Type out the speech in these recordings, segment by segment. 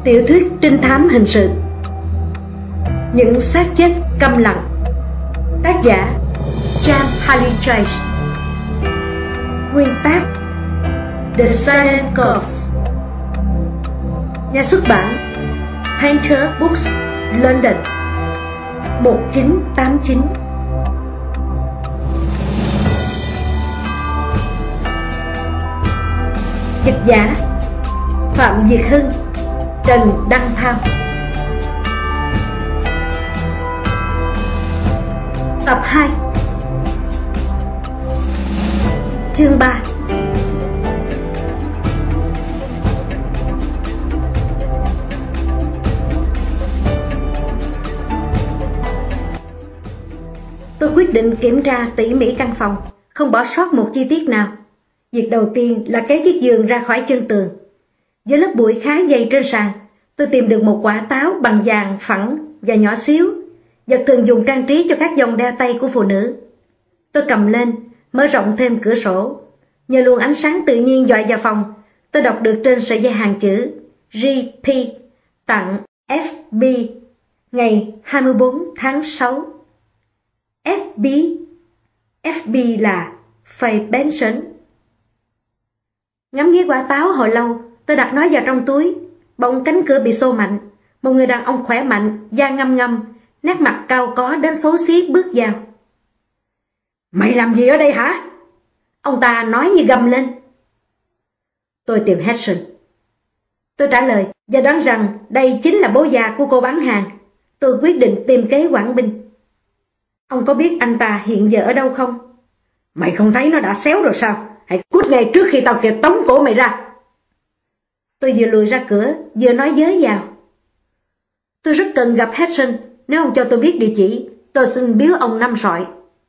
Tiểu thuyết trinh thám hình sự Những xác chết câm lặng. Tác giả James Haley Chase. Nguyên tác The Silent Corpse. Nhà xuất bản Painter Books, London 1989. Dịch giả Phạm Việt Hưng, Trần Đăng Thao. Tập 2. Chương 3. Tôi quyết định kiểm tra tỉ mỉ căn phòng, không bỏ sót một chi tiết nào. Việc đầu tiên là kéo chiếc giường ra khỏi chân tường. Với lớp bụi khá dày trên sàn, tôi tìm được một quả táo bằng vàng phẳng và nhỏ xíu, vật thường dùng trang trí cho các vòng đeo tay của phụ nữ. Tôi cầm lên, mở rộng thêm cửa sổ. Nhờ luồng ánh sáng tự nhiên dọi vào phòng, tôi đọc được trên sợi dây hàng chữ GP, tặng FB, ngày 24 tháng 6. FB, FB là Faye Benson. Ngắm nghía quả táo hồi lâu, tôi đặt nó vào trong túi. Bỗng cánh cửa bị xô mạnh. Một người đàn ông khỏe mạnh, da ngăm ngăm, nét mặt cao có đến xấu xí bước vào. "Mày làm gì ở đây hả?" Ông ta nói như gầm lên. "Tôi tìm Hudson." Tôi trả lời và đoán rằng đây chính là bố già của cô bán hàng. Tôi quyết định tìm kế quản binh. "Ông có biết anh ta hiện giờ ở đâu không?" "Mày không thấy nó đã xéo rồi sao? Hãy cút ngay trước khi tao kịp tống cổ mày ra." Tôi vừa lùi ra cửa, vừa nói dới vào. "Tôi rất cần gặp Hudson, nếu ông cho tôi biết địa chỉ, tôi xin biếu ông 5 sọi."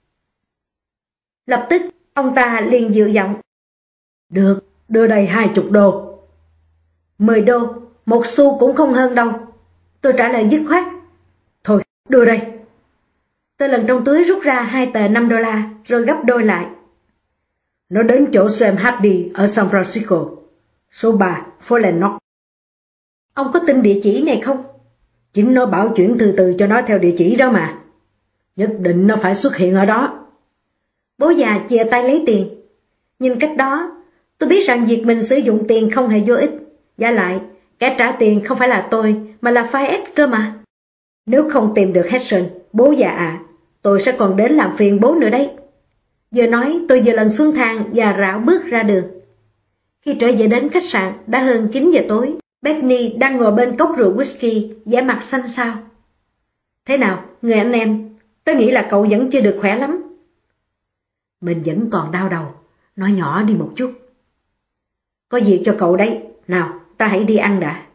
Lập tức, ông ta liền dịu giọng. "Được, đưa đây 20 đô. 10 đô, 1 xu cũng không hơn đâu." Tôi trả lời dứt khoát. "Thôi, đưa đây." Tôi lần trong túi rút ra 2 tờ $5, rồi gấp đôi lại. "Nó đến chỗ Sam Hardy ở San Francisco, số 3, phố Lenox." "Ông có tin địa chỉ này không?" "Chính nó bảo chuyển từ từ cho nó theo địa chỉ đó mà. Nhất định nó phải xuất hiện ở đó." Bố già chìa tay lấy tiền. Nhìn cách đó, tôi biết rằng việc mình sử dụng tiền không hề vô ích. Vả lại, kẻ trả tiền không phải là tôi, mà là Fayette cơ mà. "Nếu không tìm được Hudson, bố già à, tôi sẽ còn đến làm phiền bố nữa đấy." Vừa nói, tôi vừa lần xuống thang và rảo bước ra đường. Khi trở về đến khách sạn, đã hơn 9 giờ tối. Bethany đang ngồi bên cốc rượu whisky, vẻ mặt xanh xao. "Thế nào, người anh em? Tôi nghĩ là cậu vẫn chưa được khỏe lắm." "Mình vẫn còn đau đầu, nói nhỏ đi một chút." "Có việc cho cậu đấy, nào, ta hãy đi ăn đã."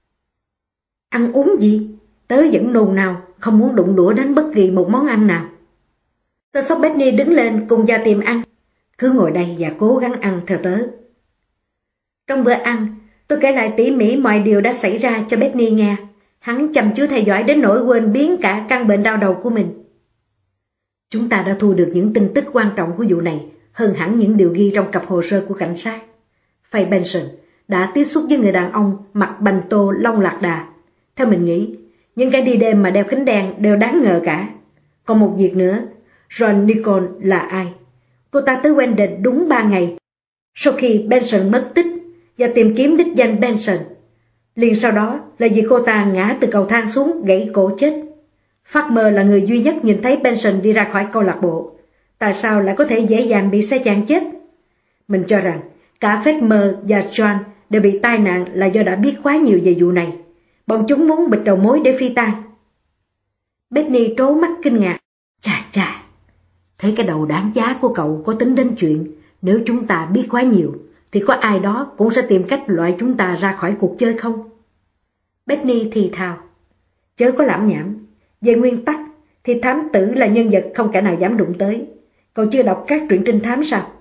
"Ăn uống gì? Tớ vẫn nôn nao, không muốn đụng đũa đến bất kỳ một món ăn nào." Tôi xốc Bethany đứng lên cùng ra tìm ăn. "Cứ ngồi đây và cố gắng ăn theo tớ." Trong bữa ăn, tôi kể lại tỉ mỉ mọi điều đã xảy ra cho Bethany nghe. Hắn chăm chú theo dõi đến nỗi quên biến cả căn bệnh đau đầu của mình. "Chúng ta đã thu được những tin tức quan trọng của vụ này, hơn hẳn những điều ghi trong cặp hồ sơ của cảnh sát. Faye Benson đã tiếp xúc với người đàn ông mặc bành tô lông lạc đà. Theo mình nghĩ, những kẻ đi đêm mà đeo kính đen đều đáng ngờ cả. Còn một việc nữa, Ron Nicole là ai? Cô ta tới Wendell đúng 3 ngày sau khi Benson mất tích và tìm kiếm đích danh Benson. Liền sau đó là việc cô ta ngã từ cầu thang xuống gãy cổ chết. Farmer là người duy nhất nhìn thấy Benson đi ra khỏi câu lạc bộ. Tại sao lại có thể dễ dàng bị xe chạm chết? Mình cho rằng cả Farmer và John đều bị tai nạn là do đã biết quá nhiều về vụ này. Bọn chúng muốn bịt đầu mối để phi tang." Bethany trố mắt kinh ngạc. Chà, thấy cái đầu đáng giá của cậu có tính đến chuyện nếu chúng ta biết quá nhiều thì có ai đó cũng sẽ tìm cách loại chúng ta ra khỏi cuộc chơi không?" Bethany thì thào. "Chớ có lảm nhảm. Về nguyên tắc thì thám tử là nhân vật không kẻ nào dám đụng tới. Cậu chưa đọc các truyện trinh thám sao?"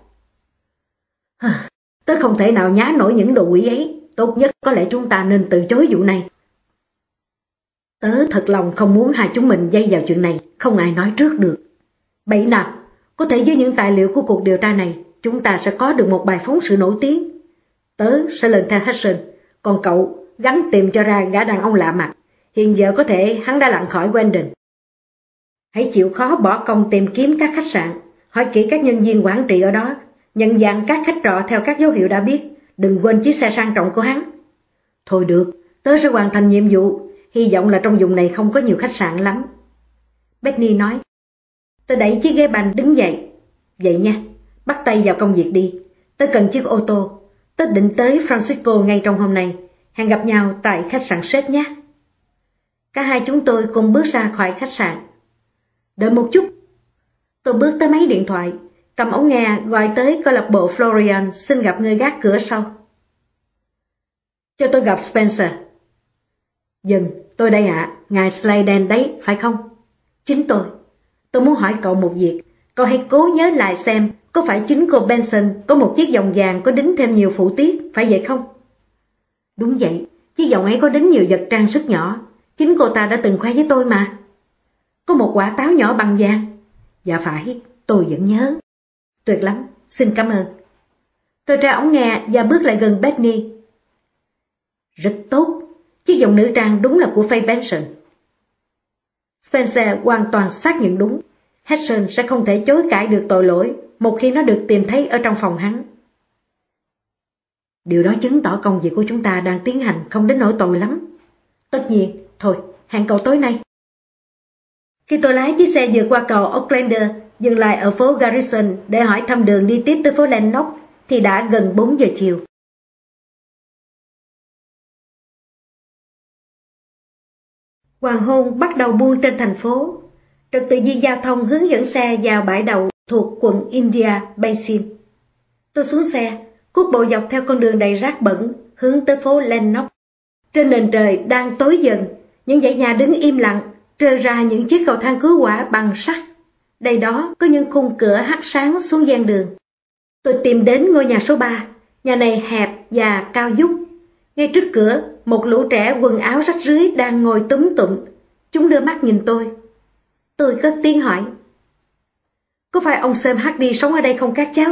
"Tớ không thể nào nhá nổi những đồ quỷ ấy. Tốt nhất có lẽ chúng ta nên từ chối vụ này. Tớ thật lòng không muốn hai chúng mình dây vào chuyện này, không ai nói trước được. Vậy nào, có thể với những tài liệu của cuộc điều tra này, chúng ta sẽ có được một bài phóng sự nổi tiếng. Tớ sẽ lên theo Hudson, còn cậu gắng tìm cho ra gã đàn ông lạ mặt. Hiện giờ có thể hắn đã lặn khỏi Wendell. Hãy chịu khó bỏ công tìm kiếm các khách sạn, hỏi kỹ các nhân viên quản trị ở đó, nhận dạng các khách trọ theo các dấu hiệu đã biết, đừng quên chiếc xe sang trọng của hắn. Thôi được, tớ sẽ hoàn thành nhiệm vụ, hy vọng là trong vùng này không có nhiều khách sạn lắm. Bethany nói. Tôi đẩy chiếc ghế bành đứng dậy. Vậy nha, bắt tay vào công việc đi, tớ cần chiếc ô tô, tớ định tới Francisco ngay trong hôm nay, hẹn gặp nhau tại khách sạn Seth nhé. Cả hai chúng tôi cùng bước ra khỏi khách sạn. Đợi một chút. Tôi bước tới máy điện thoại, cầm ống nghe gọi tới câu lạc bộ Florian xin gặp người gác cửa sau. Cho tôi gặp Spencer. Dừng, tôi đây ạ, ngài Sladen đấy, phải không? Chính tôi. Tôi muốn hỏi cậu một việc, cậu hãy cố nhớ lại xem có phải chính cô Benson có một chiếc vòng vàng có đính thêm nhiều phụ tiết, phải vậy không? Đúng vậy, chiếc vòng ấy có đính nhiều vật trang sức nhỏ, chính cô ta đã từng khoe với tôi mà. Có một quả táo nhỏ bằng vàng. Dạ phải, tôi vẫn nhớ. Tuyệt lắm, xin cảm ơn. Tôi tra ống nghe và bước lại gần Bethany. Rất tốt, chiếc vòng nữ trang đúng là của Faye Benson. Spencer hoàn toàn xác nhận đúng. Hudson sẽ không thể chối cãi được tội lỗi một khi nó được tìm thấy ở trong phòng hắn. Điều đó chứng tỏ công việc của chúng ta đang tiến hành không đến nỗi tồi lắm. Tất nhiên, thôi, hẹn cậu tối nay. Khi tôi lái chiếc xe vượt qua cầu Oaklander, dừng lại ở phố Garrison để hỏi thăm đường đi tiếp tới phố Lennox, thì đã gần 4 giờ chiều. Hoàng hôn bắt đầu buông trên thành phố. Trật tự viên giao thông hướng dẫn xe vào bãi đậu thuộc quận India Basin. Tôi xuống xe, cuốc bộ dọc theo con đường đầy rác bẩn, hướng tới phố Lennox. Trên nền trời đang tối dần, những dãy nhà đứng im lặng, trơ ra những chiếc cầu thang cứu hỏa bằng sắt. Đây đó có những khung cửa hắt sáng xuống gian đường. Tôi tìm đến ngôi nhà số 3, nhà này hẹp và cao vút. Ngay trước cửa, một lũ trẻ quần áo rách rưới đang ngồi túm tụm. Chúng đưa mắt nhìn tôi. Tôi cất tiếng hỏi. Có phải ông Sam Hardy sống ở đây không các cháu?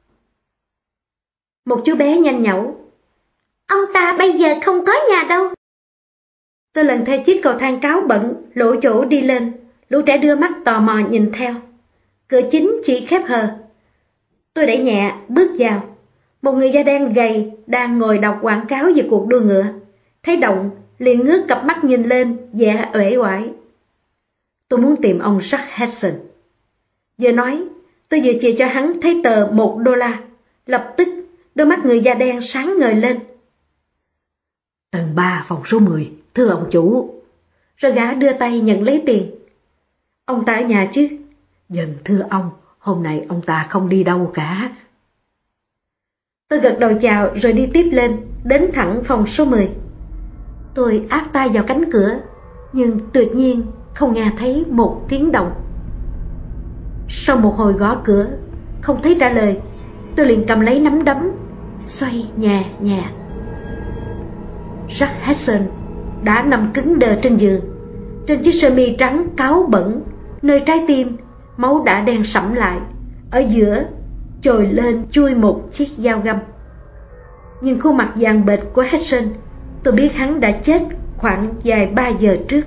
Một chú bé nhanh nhẩu. Ông ta bây giờ không có nhà đâu. Tôi lần theo chiếc cầu thang cáo bẩn, lỗ chỗ đi lên. Lũ trẻ đưa mắt tò mò nhìn theo. Cửa chính chỉ khép hờ. Tôi đẩy nhẹ, bước vào. Một người da đen gầy đang ngồi đọc quảng cáo về cuộc đua ngựa. Thấy động, liền ngước cặp mắt nhìn lên, vẻ uể oải. Tôi muốn tìm ông Jack Hudson. Vừa nói, tôi vừa chia cho hắn thấy tờ $1. Lập tức, đôi mắt người da đen sáng ngời lên. Tầng 3 phòng số 10, thưa ông chủ. Rồi gã đưa tay nhận lấy tiền. Ông ta ở nhà chứ? Vâng thưa ông, hôm nay ông ta không đi đâu cả. Tôi gật đầu chào rồi đi tiếp lên, đến thẳng phòng số 10. Tôi áp tay vào cánh cửa, nhưng tuyệt nhiên không nghe thấy một tiếng động. Sau một hồi gõ cửa, không thấy trả lời, tôi liền cầm lấy nắm đấm, xoay nhẹ nhẹ. Jack Hudson đã nằm cứng đờ trên giường, trên chiếc sơ mi trắng cáo bẩn, nơi trái tim máu đã đen sẫm lại, ở giữa trồi lên chui một chiếc dao găm. Nhưng khuôn mặt vàng bệch của Hudson, tôi biết hắn đã chết khoảng vài 3 giờ trước.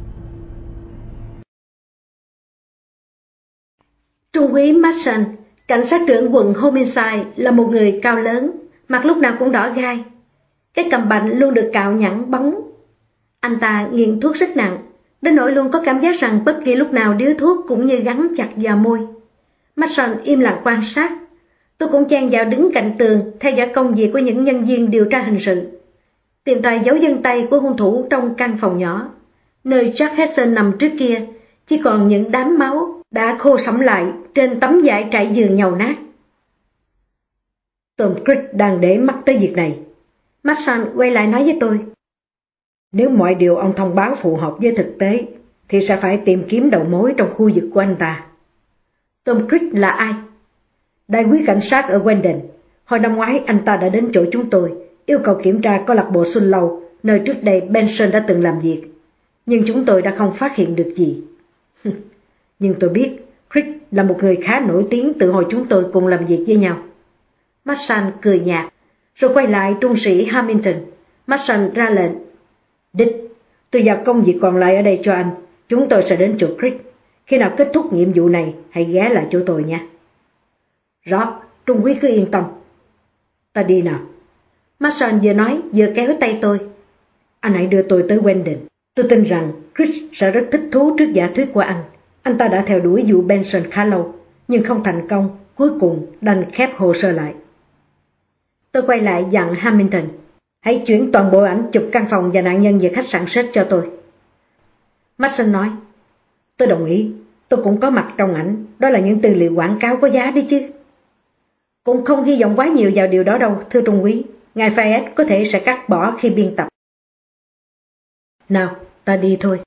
Trung úy Mason, cảnh sát trưởng quận Homicide, là một người cao lớn, mặt lúc nào cũng đỏ gai. Cái cằm bạnh luôn được cạo nhẵn bóng. Anh ta nghiện thuốc rất nặng, đến nỗi luôn có cảm giác rằng bất kỳ lúc nào điếu thuốc cũng như gắn chặt vào môi. Mason im lặng quan sát. Tôi cũng chen vào đứng cạnh tường theo dõi công việc của những nhân viên điều tra hình sự. Tìm tòi dấu vân tay của hung thủ trong căn phòng nhỏ, nơi Jack Hudson nằm trước kia, chỉ còn những đám máu đã khô sẫm lại trên tấm vải trải giường nhàu nát. Tom Creek đang để mắt tới việc này. Mason quay lại nói với tôi. Nếu mọi điều ông thông báo phù hợp với thực tế, thì sẽ phải tìm kiếm đầu mối trong khu vực của anh ta. Tom Creek là ai? Đại úy cảnh sát ở Wendell. Hồi năm ngoái anh ta đã đến chỗ chúng tôi, yêu cầu kiểm tra câu lạc bộ Xuân Lâu, nơi trước đây Benson đã từng làm việc. Nhưng chúng tôi đã không phát hiện được gì. Nhưng tôi biết Creek là một người khá nổi tiếng từ hồi chúng tôi cùng làm việc với nhau. Mason cười nhạt, rồi quay lại trung sĩ Hamilton. Mason ra lệnh. Đích, tôi giao công việc còn lại ở đây cho anh. Chúng tôi sẽ đến chỗ Chris. Khi nào kết thúc nhiệm vụ này, hãy ghé lại chỗ tôi nha. Rõ, Trung úy cứ yên tâm. Ta đi nào. Mason vừa nói vừa kéo tay tôi. Anh hãy đưa tôi tới Wendell. Tôi tin rằng Chris sẽ rất thích thú trước giả thuyết của anh. Anh ta đã theo đuổi vụ Benson khá lâu, nhưng không thành công, cuối cùng đành khép hồ sơ lại. Tôi quay lại dặn Hamilton, hãy chuyển toàn bộ ảnh chụp căn phòng và nạn nhân về khách sạn Set cho tôi. Mason nói, tôi đồng ý, tôi cũng có mặt trong ảnh, đó là những tư liệu quảng cáo có giá đấy chứ. Cũng không hy vọng quá nhiều vào điều đó đâu, thưa Trung úy, ngài Fayette có thể sẽ cắt bỏ khi biên tập. Nào, ta đi thôi.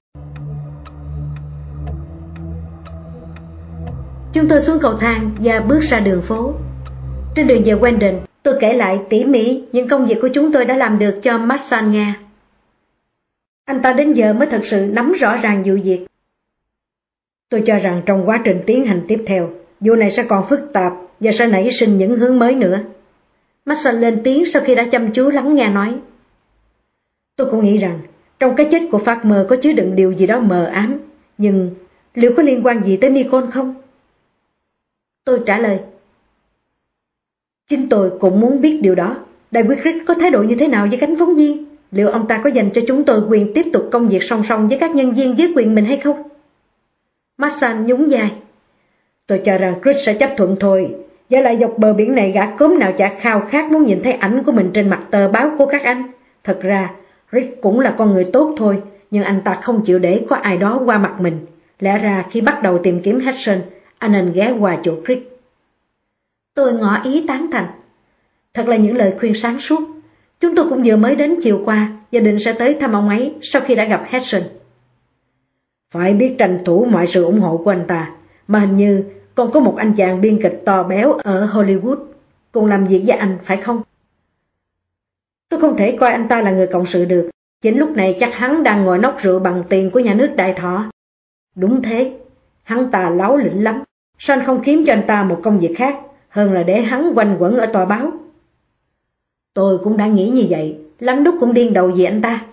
Chúng tôi xuống cầu thang và bước ra đường phố. Trên đường về Wendell, tôi kể lại tỉ mỉ những công việc của chúng tôi đã làm được cho Mason nghe. Anh ta đến giờ mới thật sự nắm rõ ràng vụ việc. Tôi cho rằng trong quá trình tiến hành tiếp theo, vụ này sẽ còn phức tạp và sẽ nảy sinh những hướng mới nữa. Mason lên tiếng sau khi đã chăm chú lắng nghe nói. Tôi cũng nghĩ rằng trong cái chết của Farmer có chứa đựng điều gì đó mờ ám, nhưng liệu có liên quan gì tới Nicole không? Tôi trả lời. Chính tôi cũng muốn biết điều đó. Đại úy Chris có thái độ như thế nào với cánh phóng viên? Liệu ông ta có dành cho chúng tôi quyền tiếp tục công việc song song với các nhân viên dưới quyền mình hay không? Mason nhún vai. Tôi cho rằng Chris sẽ chấp thuận thôi. Và lại dọc bờ biển này gã cốm nào chả khao khát muốn nhìn thấy ảnh của mình trên mặt tờ báo của các anh. Thật ra, Rick cũng là con người tốt thôi, nhưng anh ta không chịu để có ai đó qua mặt mình. Lẽ ra khi bắt đầu tìm kiếm Hudson, anh nên ghé qua chỗ Chris. Tôi ngỏ ý tán thành. Thật là những lời khuyên sáng suốt. Chúng tôi cũng vừa mới đến chiều qua và định sẽ tới thăm ông ấy sau khi đã gặp Hudson. Phải biết tranh thủ mọi sự ủng hộ của anh ta, mà hình như còn có một anh chàng biên kịch to béo ở Hollywood cùng làm việc với anh, phải không? Tôi không thể coi anh ta là người cộng sự được. Chính lúc này chắc hắn đang ngồi nốc rượu bằng tiền của nhà nước Đại Thọ. Đúng thế, hắn ta láo lĩnh lắm. Sao anh không kiếm cho anh ta một công việc khác, hơn là để hắn quanh quẩn ở tòa báo? Tôi cũng đã nghĩ như vậy, lắm lúc cũng điên đầu vì anh ta.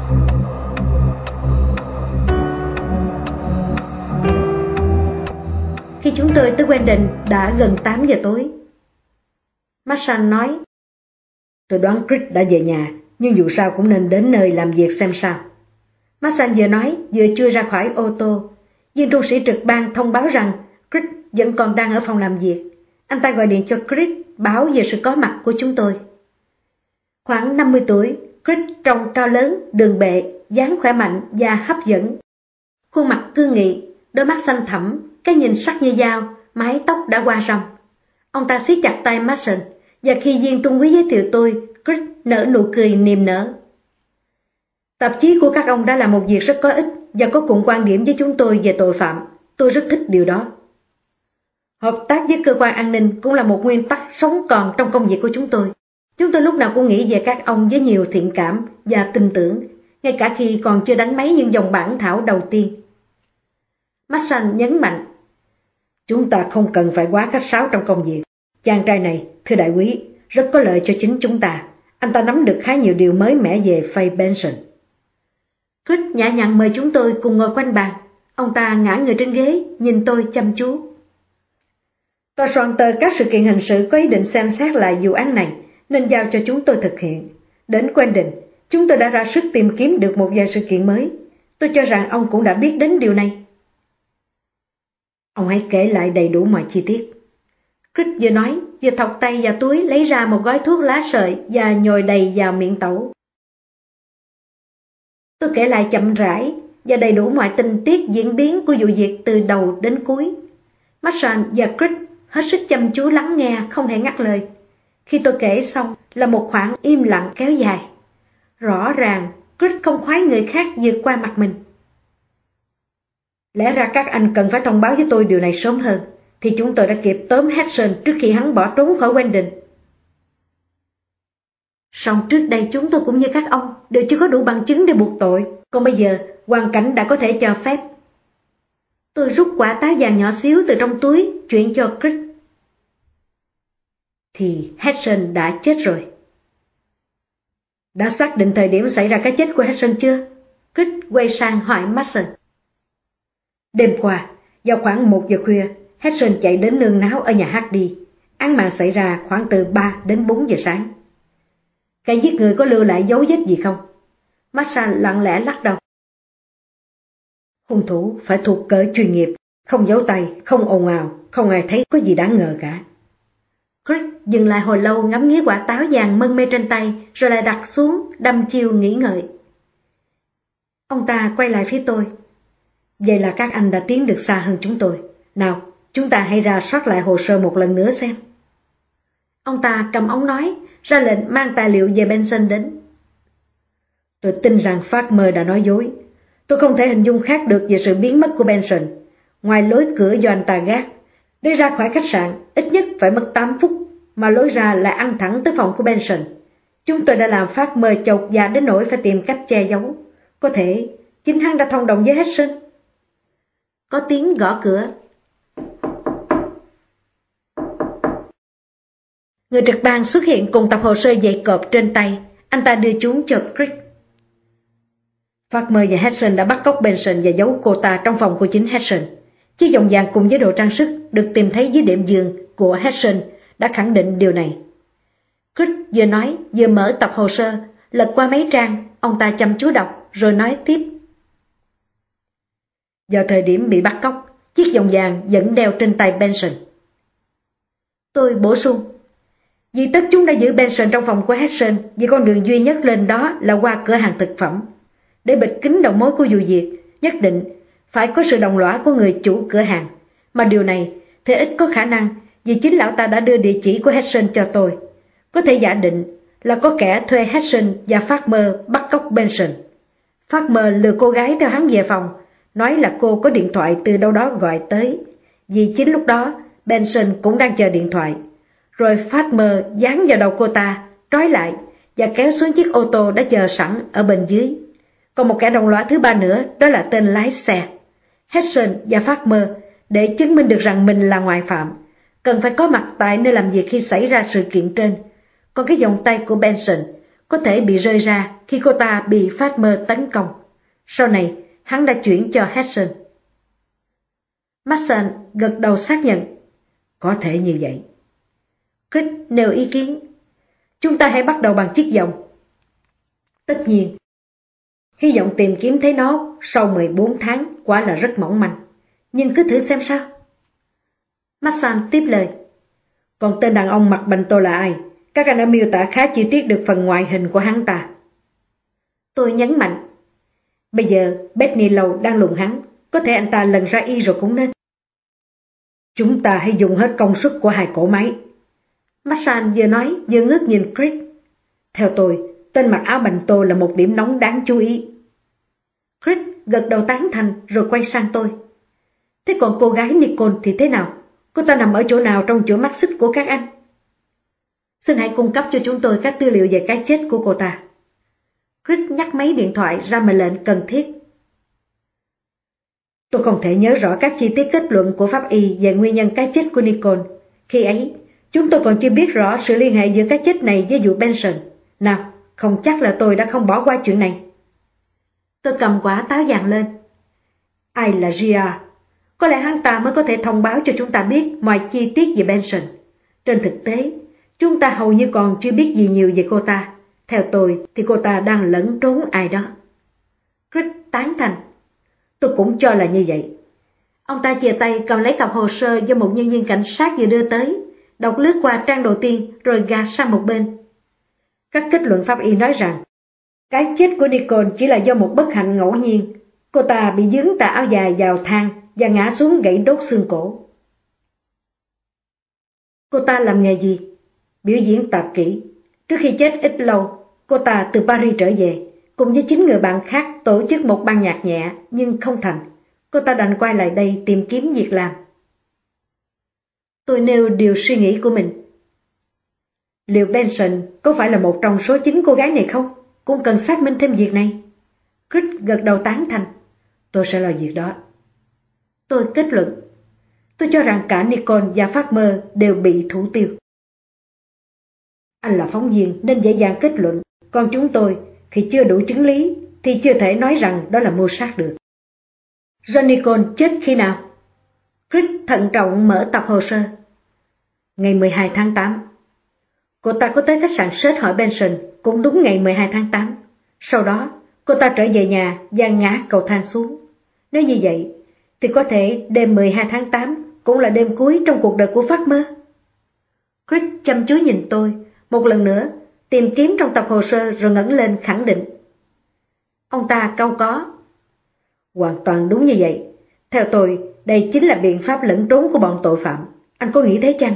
Khi chúng tôi tới Wendell đã gần 8 giờ tối. Mason nói, tôi đoán Chris đã về nhà, nhưng dù sao cũng nên đến nơi làm việc xem sao. Mason vừa nói vừa chui ra khỏi ô tô. Viên trung sĩ trực ban thông báo rằng Chris vẫn còn đang ở phòng làm việc. Anh ta gọi điện cho Chris báo về sự có mặt của chúng tôi. Khoảng 50 tuổi, Chris trông cao lớn, đường bệ, dáng khỏe mạnh và hấp dẫn. Khuôn mặt cương nghị, đôi mắt xanh thẳm, cái nhìn sắc như dao, mái tóc đã qua râm. Ông ta siết chặt tay Mason, và khi viên trung úy giới thiệu tôi, Chris nở nụ cười niềm nở. Tạp chí của các ông đã làm một việc rất có ích và có cùng quan điểm với chúng tôi về tội phạm. Tôi rất thích điều đó. Hợp tác với cơ quan an ninh cũng là một nguyên tắc sống còn trong công việc của chúng tôi. Chúng tôi lúc nào cũng nghĩ về các ông với nhiều thiện cảm và tin tưởng, ngay cả khi còn chưa đánh mấy những dòng bản thảo đầu tiên. Mason nhấn mạnh, chúng ta không cần phải quá khách sáo trong công việc. Chàng trai này, thưa đại úy, rất có lợi cho chính chúng ta. Anh ta nắm được khá nhiều điều mới mẻ về Faye Benson. Chris nhã nhặn mời chúng tôi cùng ngồi quanh bàn. Ông ta ngã người trên ghế, nhìn tôi chăm chú. Tòa soạn tờ các sự kiện hình sự có ý định xem xét lại vụ án này, nên giao cho chúng tôi thực hiện. Đến Wendell, chúng tôi đã ra sức tìm kiếm được một vài sự kiện mới. Tôi cho rằng ông cũng đã biết đến điều này. Ông hãy kể lại đầy đủ mọi chi tiết. Chris vừa nói, vừa thọc tay vào túi lấy ra một gói thuốc lá sợi và nhồi đầy vào miệng tẩu. Tôi kể lại chậm rãi và đầy đủ mọi tình tiết diễn biến của vụ việc từ đầu đến cuối. Mason và Chris hết sức chăm chú lắng nghe, không hề ngắt lời. Khi tôi kể xong là một khoảng im lặng kéo dài. Rõ ràng Chris không khoái người khác vượt qua mặt mình. Lẽ ra các anh cần phải thông báo với tôi điều này sớm hơn, thì chúng tôi đã kịp tóm Hudson trước khi hắn bỏ trốn khỏi Wendell. Song trước đây chúng tôi cũng như các ông đều chưa có đủ bằng chứng để buộc tội, còn bây giờ hoàn cảnh đã có thể cho phép. Tôi rút quả táo vàng nhỏ xíu từ trong túi chuyển cho Chris. Thì Hudson đã chết rồi. Đã xác định thời điểm xảy ra cái chết của Hudson chưa? Chris quay sang hỏi Mason. Đêm qua, vào khoảng 1 giờ khuya, Hudson chạy đến nương náo ở nhà Hardy. Án mạng xảy ra khoảng từ 3 đến 4 giờ sáng. Kẻ giết người có lưu lại dấu vết gì không? Mason lặng lẽ lắc đầu. Hung thủ phải thuộc cỡ chuyên nghiệp, không giấu tay, không ồn ào, không ai thấy có gì đáng ngờ cả. Chris dừng lại hồi lâu ngắm nghía quả táo vàng mân mê trên tay, rồi lại đặt xuống, đăm chiêu nghĩ ngợi. Ông ta quay lại phía tôi. Vậy là các anh đã tiến được xa hơn chúng tôi. Nào, chúng ta hãy rà soát lại hồ sơ một lần nữa xem. Ông ta cầm ống nói, ra lệnh mang tài liệu về Benson đến. Tôi tin rằng Farmer đã nói dối. Tôi không thể hình dung khác được về sự biến mất của Benson. Ngoài lối cửa do anh ta gác, để ra khỏi khách sạn, ít nhất phải mất 8 phút, mà lối ra lại ăn thẳng tới phòng của Benson. Chúng tôi đã làm Farmer chột dạ đến nỗi phải tìm cách che giấu. Có thể chính hắn đã thông đồng với Hudson. Có tiếng gõ cửa. Người trực ban xuất hiện cùng tập hồ sơ dày cộp trên tay. Anh ta đưa chúng cho Chris. Farmer và Hudson đã bắt cóc Benson và giấu cô ta trong phòng của chính Hudson. Chiếc vòng vàng cùng với đồ trang sức được tìm thấy dưới đệm giường của Hudson đã khẳng định điều này. Chris vừa nói vừa mở tập hồ sơ, lật qua mấy trang, ông ta chăm chú đọc rồi nói tiếp. Vào thời điểm bị bắt cóc, chiếc vòng vàng vẫn đeo trên tay Benson. Tôi bổ sung. Vì tất chúng đã giữ Benson trong phòng của Hudson vì con đường duy nhất lên đó là qua cửa hàng thực phẩm. Để bịt kín đầu mối của vụ việc, nhất định phải có sự đồng lõa của người chủ cửa hàng. Mà điều này thì ít có khả năng vì chính lão ta đã đưa địa chỉ của Hudson cho tôi. Có thể giả định là có kẻ thuê Hudson và Farmer bắt cóc Benson. Farmer lừa cô gái theo hắn về phòng, nói là cô có điện thoại từ đâu đó gọi tới. Vì chính lúc đó Benson cũng đang chờ điện thoại. Rồi Farmer dán vào đầu cô ta, trói lại và kéo xuống chiếc ô tô đã chờ sẵn ở bên dưới. Còn một kẻ đồng lõa thứ ba nữa, đó là tên lái xe. Hudson và Farmer, để chứng minh được rằng mình là ngoại phạm, cần phải có mặt tại nơi làm việc khi xảy ra sự kiện trên. Còn cái vòng tay của Benson có thể bị rơi ra khi cô ta bị Farmer tấn công. Sau này, hắn đã chuyển cho Hudson. Mason gật đầu xác nhận. Có thể như vậy. Chris nêu ý kiến. Chúng ta hãy bắt đầu bằng chiếc vòng. Tất nhiên, hy vọng tìm kiếm thấy nó sau 14 tháng quả là rất mỏng manh. Nhưng cứ thử xem sao. Mason tiếp lời. Còn tên đàn ông mặc bành tô là ai? Các anh đã miêu tả khá chi tiết được phần ngoại hình của hắn ta. Tôi nhấn mạnh. Bây giờ Bethany Lowe đang lùng hắn. Có thể anh ta lần ra y rồi cũng nên. Chúng ta hãy dùng hết công suất của hai cỗ máy. Mason vừa nói vừa ngước nhìn Chris. Theo tôi, tên mặc áo bành tô là một điểm nóng đáng chú ý. Chris gật đầu tán thành rồi quay sang tôi. Thế còn cô gái Nicole thì thế nào? Cô ta nằm ở chỗ nào trong chuỗi mắt xích của các anh? Xin hãy cung cấp cho chúng tôi các tư liệu về cái chết của cô ta. Chris nhắc máy điện thoại ra mệnh lệnh cần thiết. Tôi không thể nhớ rõ các chi tiết kết luận của pháp y về nguyên nhân cái chết của Nicole. Khi ấy, chúng tôi còn chưa biết rõ sự liên hệ giữa cái chết này với vụ Benson. Nào, không chắc là tôi đã không bỏ qua chuyện này. Tôi cầm quả táo vàng lên. Ai là Gia? Có lẽ hắn ta mới có thể thông báo cho chúng ta biết mọi chi tiết về Benson. Trên thực tế, chúng ta hầu như còn chưa biết gì nhiều về cô ta. Theo tôi thì cô ta đang lẫn trốn ai đó. Chris tán thành. Tôi cũng cho là như vậy. Ông ta chìa tay cầm lấy cặp hồ sơ do một nhân viên cảnh sát vừa đưa tới, đọc lướt qua trang đầu tiên rồi gạt sang một bên. Các kết luận pháp y nói rằng cái chết của Nicole chỉ là do một bất hạnh ngẫu nhiên. Cô ta bị dướng tà áo dài vào thang và ngã xuống gãy đốt xương cổ. Cô ta làm nghề gì? Biểu diễn tạp kỹ. Trước khi chết ít lâu, cô ta từ Paris trở về, cùng với 9 người bạn khác tổ chức một ban nhạc nhẹ nhưng không thành. Cô ta đành quay lại đây tìm kiếm việc làm. Tôi nêu điều suy nghĩ của mình. Liệu Benson có phải là một trong số 9 cô gái này không? Cũng cần xác minh thêm việc này. Chris gật đầu tán thành. Tôi sẽ lo việc đó. Tôi kết luận. Tôi cho rằng cả Nicole và Farmer đều bị thủ tiêu. Anh là phóng viên nên dễ dàng kết luận. còn chúng tôi khi chưa đủ chứng lý thì chưa thể nói rằng đó là mưu sát được. Johnny Cole chết khi nào? Chris thận trọng mở tập hồ sơ. Ngày 12 tháng 8. Cô ta có tới khách sạn Seth hỏi Benson cũng đúng ngày 12 tháng 8. Sau đó, cô ta trở về nhà và ngã cầu thang xuống. Nếu như vậy, thì có thể đêm 12 tháng 8 cũng là đêm cuối trong cuộc đời của Farmer. Chris chăm chú nhìn tôi, một lần nữa, tìm kiếm trong tập hồ sơ rồi ngẩng lên khẳng định. Ông ta cau có. Hoàn toàn đúng như vậy. Theo tôi, đây chính là biện pháp lẩn trốn của bọn tội phạm. Anh có nghĩ thế chăng?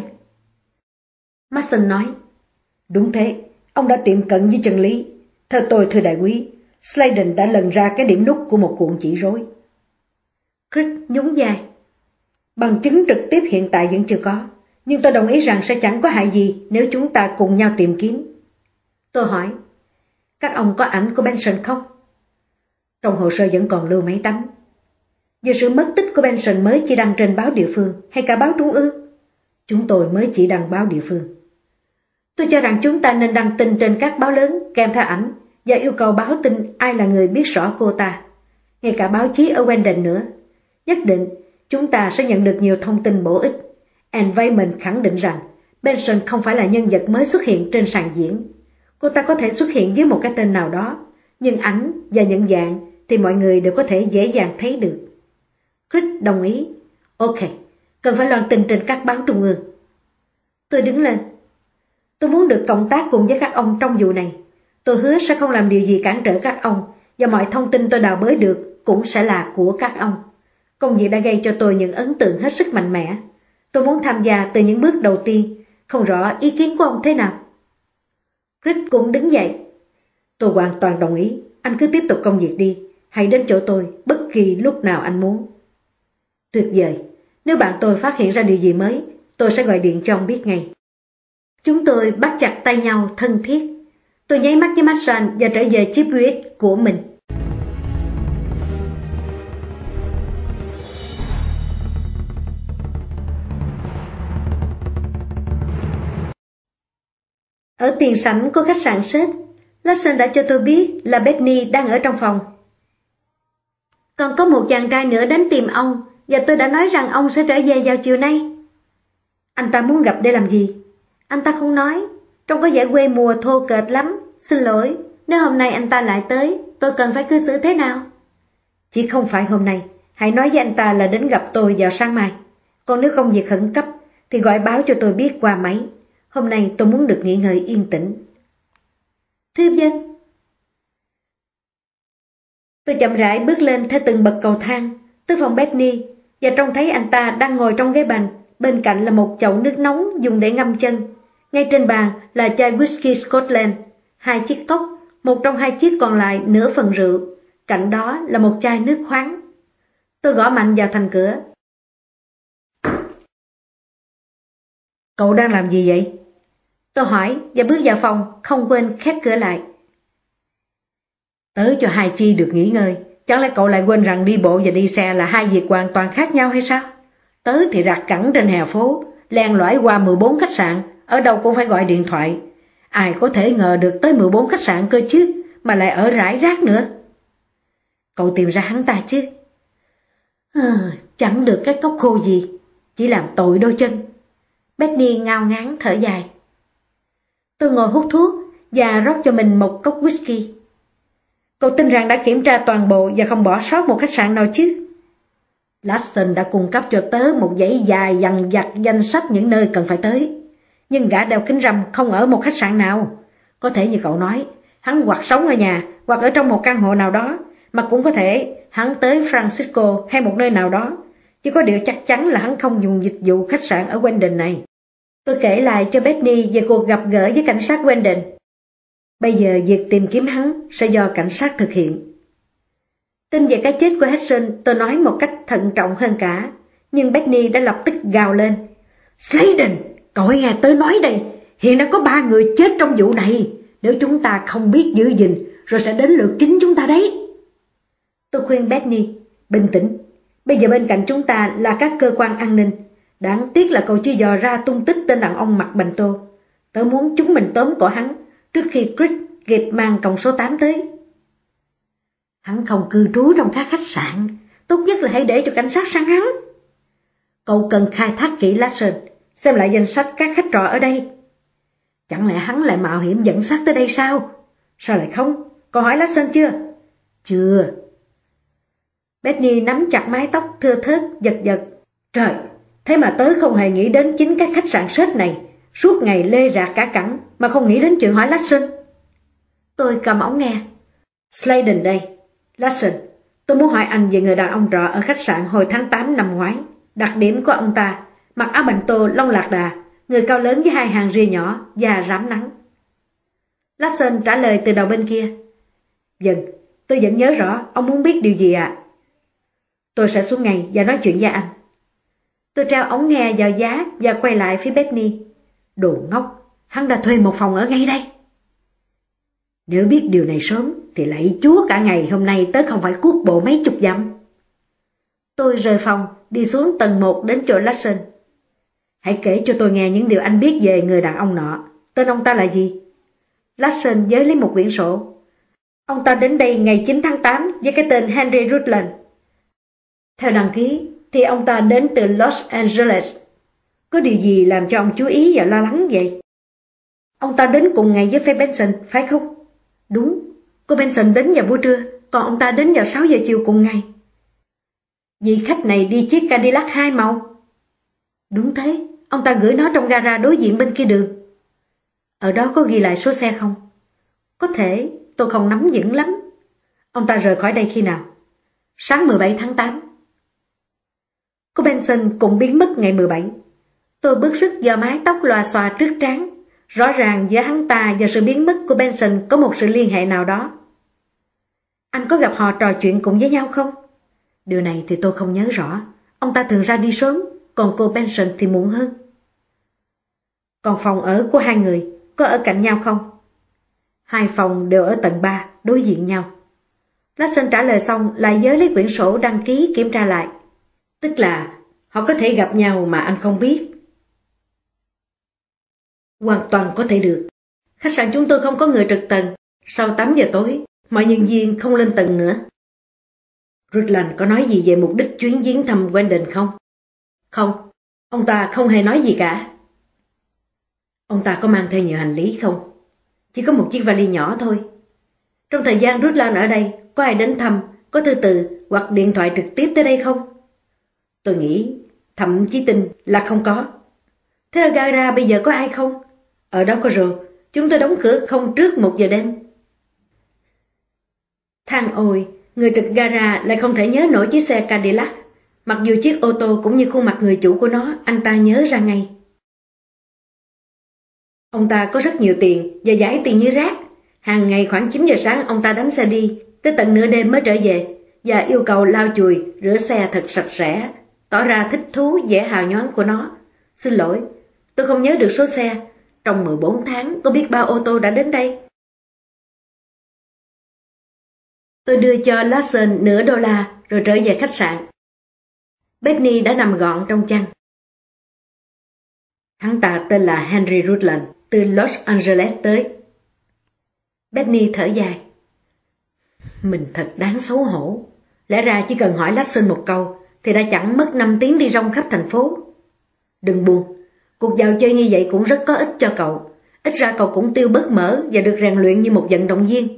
Mason nói. Đúng thế, ông đã tiệm cận với chân lý. Theo tôi, thưa đại quý, Sladen đã lần ra cái điểm nút của một cuộn chỉ rối. Chris nhún vai. Bằng chứng trực tiếp hiện tại vẫn chưa có, nhưng tôi đồng ý rằng sẽ chẳng có hại gì nếu chúng ta cùng nhau tìm kiếm. Tôi hỏi, các ông có ảnh của Benson không? Trong hồ sơ vẫn còn lưu mấy tấm. Về sự mất tích của Benson mới chỉ đăng trên báo địa phương hay cả báo trung ương? Chúng tôi mới chỉ đăng báo địa phương. Tôi cho rằng chúng ta nên đăng tin trên các báo lớn kèm theo ảnh và yêu cầu báo tin ai là người biết rõ cô ta. Ngay cả báo chí ở Wendell nữa. Nhất định chúng ta sẽ nhận được nhiều thông tin bổ ích. Anne Wayman khẳng định rằng Benson không phải là nhân vật mới xuất hiện trên sàn diễn. Cô ta có thể xuất hiện dưới một cái tên nào đó, nhưng ảnh và nhận dạng thì mọi người đều có thể dễ dàng thấy được. Chris đồng ý. Ok, cần phải loan tin trên các báo trung ương. Tôi đứng lên. Tôi muốn được cộng tác cùng với các ông trong vụ này. Tôi hứa sẽ không làm điều gì cản trở các ông, và mọi thông tin tôi đào bới được cũng sẽ là của các ông. Công việc đã gây cho tôi những ấn tượng hết sức mạnh mẽ. Tôi muốn tham gia từ những bước đầu tiên, không rõ ý kiến của ông thế nào. Chris cũng đứng dậy. Tôi hoàn toàn đồng ý, anh cứ tiếp tục công việc đi, hãy đến chỗ tôi bất kỳ lúc nào anh muốn. Tuyệt vời, nếu bạn tôi phát hiện ra điều gì mới, tôi sẽ gọi điện cho ông biết ngay. Chúng tôi bắt chặt tay nhau thân thiết. Tôi nháy mắt với Marshall và trở về chiếc Buick của mình. Ở tiền sảnh của khách sạn Seth, Lawson đã cho tôi biết là Bethany đang ở trong phòng. Còn có một chàng trai nữa đến tìm ông, và tôi đã nói rằng ông sẽ trở về vào chiều nay. Anh ta muốn gặp để làm gì? Anh ta không nói, trông có vẻ quê mùa thô kệch lắm. Xin lỗi, nếu hôm nay anh ta lại tới, tôi cần phải cư xử thế nào? Chỉ không phải hôm nay, hãy nói với anh ta là đến gặp tôi vào sáng mai. Còn nếu công việc khẩn cấp, thì gọi báo cho tôi biết qua máy. Hôm nay tôi muốn được nghỉ ngơi yên tĩnh. Thưa dân. Tôi chậm rãi bước lên theo từng bậc cầu thang, tới phòng Bethany, và trông thấy anh ta đang ngồi trong ghế bành, bên cạnh là một chậu nước nóng dùng để ngâm chân. Ngay trên bàn là chai whisky Scotland, 2 chiếc cốc, một trong 2 chiếc còn lại nửa phần rượu, cạnh đó là một chai nước khoáng. Tôi gõ mạnh vào thành cửa. Cậu đang làm gì vậy? Tôi hỏi và bước vào phòng, không quên khép cửa lại. Tớ cho hai chi được nghỉ ngơi, chẳng lẽ cậu lại quên rằng đi bộ và đi xe là hai việc hoàn toàn khác nhau hay sao? Tớ thì rặt cẳng trên hè phố, len lỏi qua 14 khách sạn, ở đâu cũng phải gọi điện thoại. Ai có thể ngờ được tới 14 khách sạn cơ chứ, mà lại ở rải rác nữa. Cậu tìm ra hắn ta chứ? Chẳng được cái cốc khô gì, chỉ làm tội đôi chân. Bethany ngao ngán thở dài. Tôi ngồi hút thuốc và rót cho mình một cốc whisky. Cậu tin rằng đã kiểm tra toàn bộ và không bỏ sót một khách sạn nào chứ? Lawson đã cung cấp cho tớ một dãy dài dằng dặc danh sách những nơi cần phải tới. Nhưng gã đeo kính râm không ở một khách sạn nào. Có thể như cậu nói, hắn hoặc sống ở nhà hoặc ở trong một căn hộ nào đó, mà cũng có thể hắn tới Francisco hay một nơi nào đó. Chỉ có điều chắc chắn là hắn không dùng dịch vụ khách sạn ở Wendell này. Tôi kể lại cho Bethany về cuộc gặp gỡ với cảnh sát Wendell. Bây giờ việc tìm kiếm hắn sẽ do cảnh sát thực hiện. Tin về cái chết của Hudson tôi nói một cách thận trọng hơn cả, nhưng Bethany đã lập tức gào lên. Sladen, cậu hãy nghe tớ nói đây, hiện đã có 3 người chết trong vụ này, nếu chúng ta không biết giữ gìn, rồi sẽ đến lượt chính chúng ta đấy. Tôi khuyên Bethany, bình tĩnh, bây giờ bên cạnh chúng ta là các cơ quan an ninh, đáng tiếc là cậu chưa dò ra tung tích tên đàn ông mặc bành tô. Tớ muốn chúng mình tóm cổ hắn, trước khi Chris kịp mang còng số 8 tới. Hắn không cư trú trong các khách sạn, tốt nhất là hãy để cho cảnh sát săn hắn. Cậu cần khai thác kỹ Larson, xem lại danh sách các khách trọ ở đây. Chẳng lẽ hắn lại mạo hiểm dẫn xác tới đây sao? Sao lại không? Cậu hỏi Larson chưa? Chưa. Bethany nắm chặt mái tóc thưa thớt giật giật. Trời, thế mà tớ không hề nghĩ đến chính cái khách sạn sết này, suốt ngày lê rạc cả cẳng mà không nghĩ đến chuyện hỏi Larson. Tôi cầm ống nghe. Sladen đây. Larson, tôi muốn hỏi anh về người đàn ông trọ ở khách sạn hồi tháng 8 năm ngoái. Đặc điểm của ông ta, mặc áo bành tô lông lạc đà, người cao lớn với hai hàng ria nhỏ, da rám nắng. Larson trả lời từ đầu bên kia. Vâng, tôi vẫn nhớ rõ, ông muốn biết điều gì ạ? Tôi sẽ xuống ngay và nói chuyện với anh. Tôi treo ống nghe vào giá và quay lại phía Bethany. Đồ ngốc, hắn đã thuê một phòng ở ngay đây. Nếu biết điều này sớm thì lạy Chúa cả ngày hôm nay tớ không phải cuốc bộ mấy chục dặm. Tôi rời phòng, đi xuống tầng 1 đến chỗ Larson. Hãy kể cho tôi nghe những điều anh biết về người đàn ông nọ. Tên ông ta là gì? Larson giới lấy một quyển sổ. Ông ta đến đây ngày 9 tháng 8 với cái tên Henry Rutland. Theo đăng ký thì ông ta đến từ Los Angeles. Có điều gì làm cho ông chú ý và lo lắng vậy? Ông ta đến cùng ngày với Faye Benson, phải không? Đúng, cô Benson đến vào buổi trưa, còn ông ta đến vào 6 giờ chiều cùng ngày. Vị khách này đi chiếc Cadillac 2 màu. Đúng thế, ông ta gửi nó trong gara đối diện bên kia đường. Ở đó có ghi lại số xe không? Có thể, tôi không nắm vững lắm. Ông ta rời khỏi đây khi nào? Sáng 17 tháng 8. Cô Benson cũng biến mất ngày 17. Tôi bứt rứt do mái tóc lòa xòa trước trán. Rõ ràng giữa hắn ta và sự biến mất của Benson có một sự liên hệ nào đó. Anh có gặp họ trò chuyện cùng với nhau không? Điều này thì tôi không nhớ rõ. Ông ta thường ra đi sớm, còn cô Benson thì muộn hơn. Còn phòng ở của hai người có ở cạnh nhau không? Hai phòng đều ở tầng 3, đối diện nhau. Larson trả lời xong lại giới lấy quyển sổ đăng ký kiểm tra lại. Tức là họ có thể gặp nhau mà anh không biết. Hoàn toàn có thể được. Khách sạn chúng tôi không có người trực tầng. Sau 8 giờ tối, mọi nhân viên không lên tầng nữa. Rutland có nói gì về mục đích chuyến viếng thăm Wendell không? Không, ông ta không hề nói gì cả. Ông ta có mang theo nhiều hành lý không? Chỉ có một chiếc vali nhỏ thôi. Trong thời gian Rutland ở đây, có ai đến thăm, có thư từ hoặc điện thoại trực tiếp tới đây không? Tôi nghĩ, thậm chí tin là không có. Thế ở gara bây giờ có ai không? Ở đó có rồi, chúng tôi đóng cửa không trước 1 giờ đêm. Than ôi, người trực gara lại không thể nhớ nổi chiếc xe Cadillac. Mặc dù chiếc ô tô cũng như khuôn mặt người chủ của nó, anh ta nhớ ra ngay. Ông ta có rất nhiều tiền và giải tiền như rác. Hàng ngày khoảng 9 giờ sáng ông ta đánh xe đi, tới tận nửa đêm mới trở về, và yêu cầu lau chùi, rửa xe thật sạch sẽ, tỏ ra thích thú vẻ hào nhoáng của nó. Xin lỗi, tôi không nhớ được số xe. Trong 14 tháng có biết bao ô tô đã đến đây. Tôi đưa cho Larson nửa đô la rồi trở về khách sạn. Bethany đã nằm gọn trong chăn. Hắn ta tên là Henry Rutland, từ Los Angeles tới. Bethany thở dài. Mình thật đáng xấu hổ. Lẽ ra chỉ cần hỏi Larson một câu thì đã chẳng mất 5 tiếng đi rong khắp thành phố. Đừng buồn, cuộc dạo chơi như vậy cũng rất có ích cho cậu. Ít ra cậu cũng tiêu bớt mỡ và được rèn luyện như một vận động viên.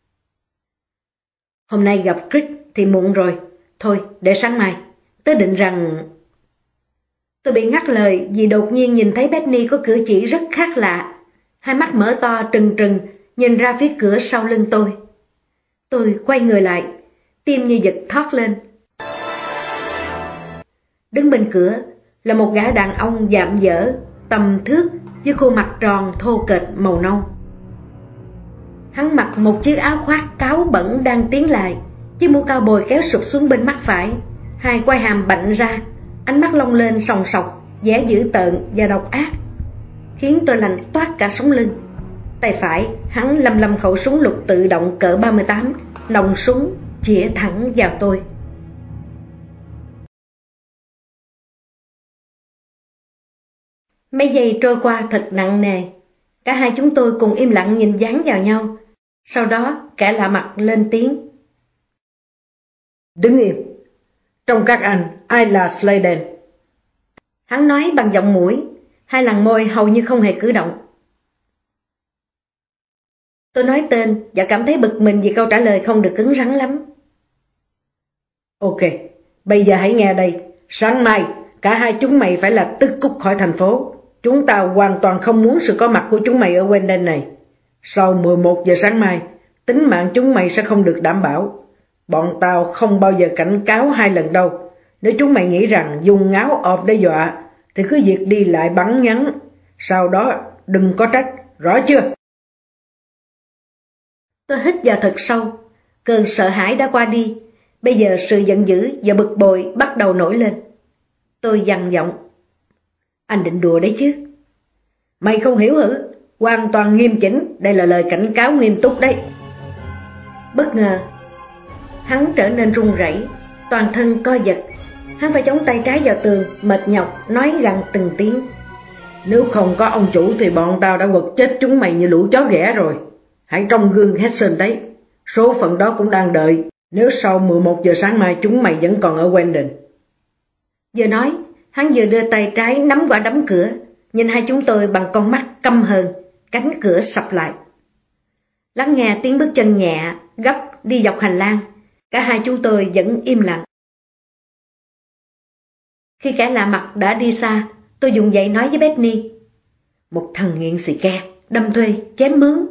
Hôm nay gặp Chris thì muộn rồi. Thôi, để sáng mai. Tớ định rằng... Tôi bị ngắt lời vì đột nhiên nhìn thấy Bethany có cử chỉ rất khác lạ. Hai mắt mở to trừng trừng, nhìn ra phía cửa sau lưng tôi. Tôi quay người lại, tim như giật thót lên. Đứng bên cửa là một gã đàn ông dạm dở, tầm thước với khuôn mặt tròn thô kệch màu nâu. Hắn mặc một chiếc áo khoác cáo bẩn đang tiến lại, chiếc mũ cao bồi kéo sụp xuống bên mắt phải, hai quai hàm bạnh ra, ánh mắt long lên sòng sọc, vẻ dữ tợn và độc ác, khiến tôi lạnh toát cả sống lưng. Tay phải hắn lầm lầm khẩu súng lục tự động cỡ 38, nòng súng chĩa thẳng vào tôi. Mấy giây trôi qua thật nặng nề. Cả hai chúng tôi cùng im lặng nhìn dán vào nhau, Sau đó kẻ lạ mặt lên tiếng. Đứng im, trong các anh ai là Sladen? Hắn nói bằng giọng mũi, hai làn môi hầu như không hề cử động. Tôi nói tên và cảm thấy bực mình vì câu trả lời không được cứng rắn lắm. Ok, bây giờ hãy nghe đây. Sáng mai, cả hai chúng mày phải lập tức cút khỏi thành phố. Chúng ta hoàn toàn không muốn sự có mặt của chúng mày ở Wenden này. Sau 11 giờ sáng mai, tính mạng chúng mày sẽ không được đảm bảo. Bọn tao không bao giờ cảnh cáo 2 lần đâu. Nếu chúng mày nghĩ rằng dùng ngáo ọp để dọa, thì cứ việc đi lại bắn nhắn. Sau đó đừng có trách, rõ chưa? Tôi hít vào thật sâu, cơn sợ hãi đã qua đi. Bây giờ sự giận dữ và bực bội bắt đầu nổi lên. Tôi gằn giọng. Anh định đùa đấy chứ? Mày không hiểu hử? Hoàn toàn nghiêm chỉnh, đây là lời cảnh cáo nghiêm túc đấy. Bất ngờ, hắn trở nên run rẩy, toàn thân co giật. Hắn phải chống tay trái vào tường, mệt nhọc, nói gằn từng tiếng. Nếu không có ông chủ thì bọn tao đã quật chết chúng mày như lũ chó ghẻ rồi. Hãy trong gương Hudson đấy, số phận đó cũng đang đợi. Nếu sau 11 giờ sáng mai chúng mày vẫn còn ở Wenden. Vừa nói, hắn vừa đưa tay trái nắm quả đấm cửa, nhìn hai chúng tôi bằng con mắt căm hờn. Cánh cửa sập lại. Lắng nghe tiếng bước chân nhẹ, gấp đi dọc hành lang. Cả hai chúng tôi vẫn im lặng. Khi kẻ lạ mặt đã đi xa, tôi dùng dậy nói với Bethany. Một thằng nghiện xì ke, đâm thuê, chém mướn.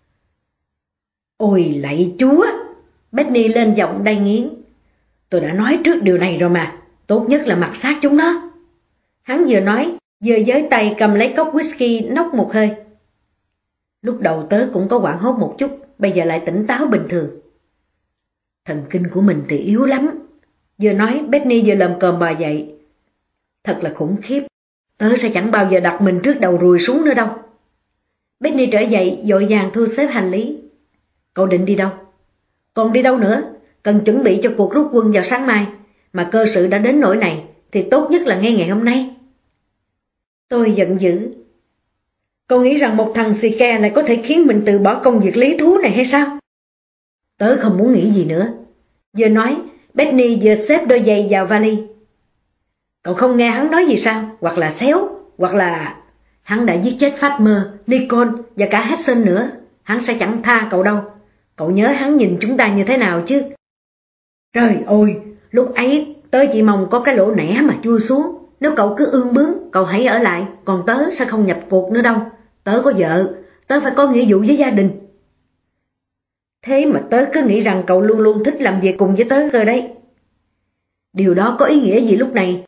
Ôi lạy Chúa! Bethany lên giọng đầy nghiến. Tôi đã nói trước điều này rồi mà, tốt nhất là mặc xác chúng nó. Hắn vừa nói, vừa với tay cầm lấy cốc whisky nốc một hơi. Lúc đầu tớ cũng có hoảng hốt một chút, bây giờ lại tỉnh táo bình thường. Thần kinh của mình thì yếu lắm. Vừa nói, Bethany vừa lồm cồm bò dậy. Thật là khủng khiếp, tớ sẽ chẳng bao giờ đặt mình trước đầu ruồi xuống nữa đâu. Bethany trở dậy, vội vàng thu xếp hành lý. Cậu định đi đâu? Còn đi đâu nữa? Cần chuẩn bị cho cuộc rút quân vào sáng mai, mà cơ sự đã đến nỗi này thì tốt nhất là ngay ngày hôm nay. Tôi giận dữ. Cậu nghĩ rằng một thằng xì ke lại có thể khiến mình từ bỏ công việc lý thú này hay sao? Tớ không muốn nghĩ gì nữa. Vừa nói, Bethany vừa xếp đôi giày vào vali. Cậu không nghe hắn nói gì sao? Hoặc là xéo, hoặc là... Hắn đã giết chết Fatmer, Nicole và cả Hudson nữa. Hắn sẽ chẳng tha cậu đâu. Cậu nhớ hắn nhìn chúng ta như thế nào chứ? Trời ơi, lúc ấy tớ chỉ mong có cái lỗ nẻ mà chui xuống. Nếu cậu cứ ương bướng, cậu hãy ở lại, còn tớ sẽ không nhập cuộc nữa đâu. Tớ có vợ, tớ phải có nghĩa vụ với gia đình. Thế mà tớ cứ nghĩ rằng cậu luôn luôn thích làm việc cùng với tớ cơ đấy. Điều đó có ý nghĩa gì lúc này?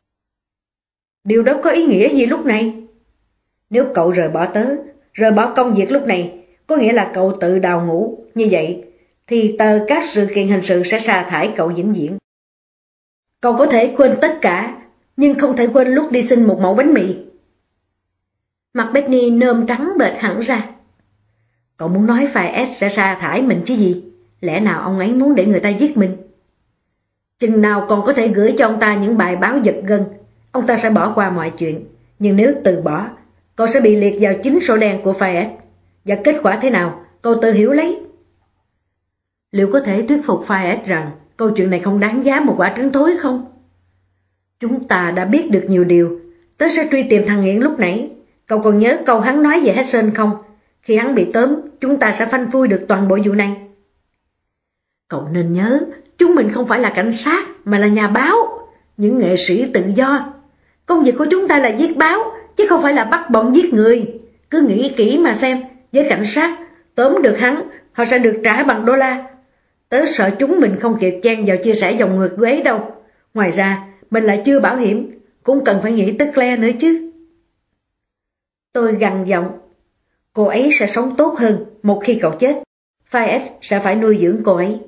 Nếu cậu rời bỏ tớ, rời bỏ công việc lúc này, có nghĩa là cậu tự đào ngũ. Như vậy, thì tờ các sự kiện hình sự sẽ sa thải cậu vĩnh viễn. Cậu có thể quên tất cả, nhưng không thể quên lúc đi xin một mẩu bánh mì. Mặt Bethany nơm trắng bệch hẳn ra. Cậu muốn nói Fayed sẽ sa thải mình chứ gì? Lẽ nào ông ấy muốn để người ta giết mình? Chừng nào còn có thể gửi cho ông ta những bài báo giật gân, ông ta sẽ bỏ qua mọi chuyện. Nhưng nếu từ bỏ, cậu sẽ bị liệt vào chính sổ đen của Fayed. Và kết quả thế nào, cậu tự hiểu lấy. Liệu có thể thuyết phục Fayed rằng câu chuyện này không đáng giá một quả trứng thối không? Chúng ta đã biết được nhiều điều. Tớ sẽ truy tìm thằng nghiện lúc nãy. Cậu còn nhớ câu hắn nói về Hudson không? Khi hắn bị tóm, chúng ta sẽ phanh phui được toàn bộ vụ này. Cậu nên nhớ, chúng mình không phải là cảnh sát, mà là nhà báo, những nghệ sĩ tự do. Công việc của chúng ta là viết báo, chứ không phải là bắt bọn giết người. Cứ nghĩ kỹ mà xem, với cảnh sát, tóm được hắn, họ sẽ được trả bằng đô la. Tớ sợ chúng mình không kịp chen vào chia sẻ dòng ngược quế đâu. Ngoài ra, mình lại chưa bảo hiểm, cũng cần phải nghĩ tới Claire nữa chứ. Tôi gằn giọng. Cô ấy sẽ sống tốt hơn một khi cậu chết. Fayed sẽ phải nuôi dưỡng cô ấy.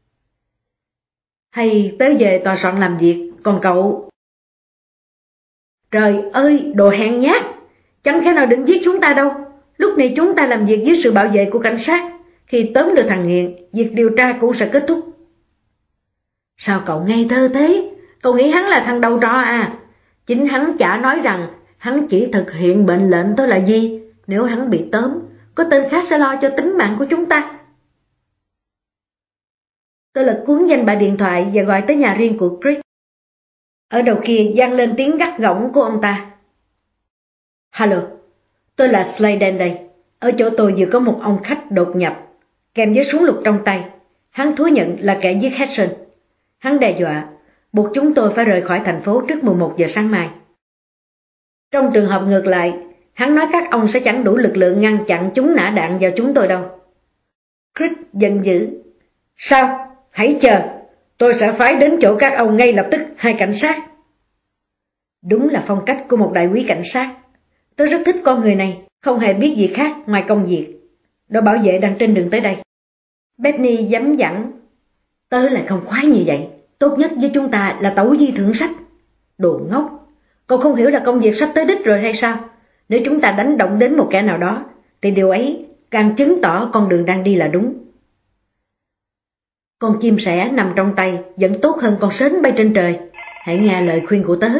Hay tới về tòa soạn làm việc, còn cậu... Trời ơi, đồ hèn nhát! Chẳng thể nào định giết chúng ta đâu. Lúc này chúng ta làm việc dưới sự bảo vệ của cảnh sát. Khi tóm được thằng nghiện, việc điều tra cũng sẽ kết thúc. Sao cậu ngây thơ thế? Cậu nghĩ hắn là thằng đầu trò à? Chính hắn chả nói rằng hắn chỉ thực hiện mệnh lệnh thôi là gì? Nếu hắn bị tóm, có tên khác sẽ lo cho tính mạng của chúng ta. Tôi lật cuốn danh bạ điện thoại và gọi tới nhà riêng của Chris. Ở đầu kia vang lên tiếng gắt gỏng của ông ta. Hello, tôi là Sladen đây. Ở chỗ tôi vừa có một ông khách đột nhập, kèm với súng lục trong tay. Hắn thú nhận là kẻ giết Hudson. Hắn đe dọa, buộc chúng tôi phải rời khỏi thành phố trước 11 giờ sáng mai. Trong trường hợp ngược lại, hắn nói các ông sẽ chẳng đủ lực lượng ngăn chặn chúng nã đạn vào chúng tôi đâu. Chris giận dữ. Sao? Hãy chờ, tôi sẽ phái đến chỗ các ông ngay lập tức 2 cảnh sát. Đúng là phong cách của một đại úy cảnh sát. Tôi rất thích con người này, không hề biết gì khác ngoài công việc. Đội bảo vệ đang trên đường tới đây. Bethany dấm dẳng. Tớ lại không khoái như vậy. Tốt nhất với chúng ta là tẩu di thưởng sách. Đồ ngốc. Cậu không hiểu là công việc sắp tới đích rồi hay sao? Nếu chúng ta đánh động đến một kẻ nào đó, thì điều ấy càng chứng tỏ con đường đang đi là đúng. Con chim sẻ nằm trong tay vẫn tốt hơn con sến bay trên trời. Hãy nghe lời khuyên của tớ.